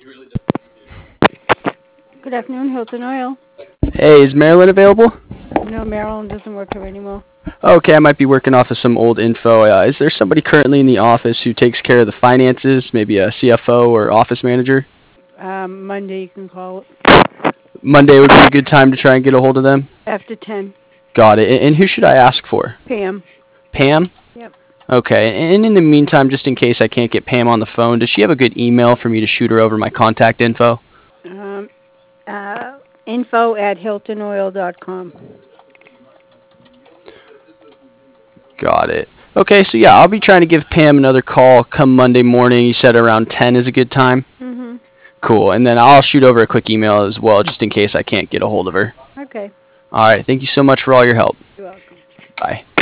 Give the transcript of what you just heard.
Good afternoon, Hilton Oil. Hey, is Marilyn available? No, Marilyn doesn't work here anymore. Okay, I might be working off of some old info. Is there somebody currently in the office who takes care of the finances, maybe a CFO or office manager? Monday you can call it Monday would be a good time to try and get a hold of them. after 10. Got it. And who should I ask for? Pam. Pam? Yep. Okay, and in the meantime, just in case I can't get Pam on the phone, does she have a good email for me to shoot her over my contact info? Um, info@hiltonoil.com. Got it. Okay, so yeah, I'll be trying to give Pam another call come Monday morning. You said around 10 is a good time? Mhm. Cool, and then I'll shoot over a quick email as well, just in case I can't get a hold of her. Okay. All right, thank you so much for all your help. You're welcome. Bye.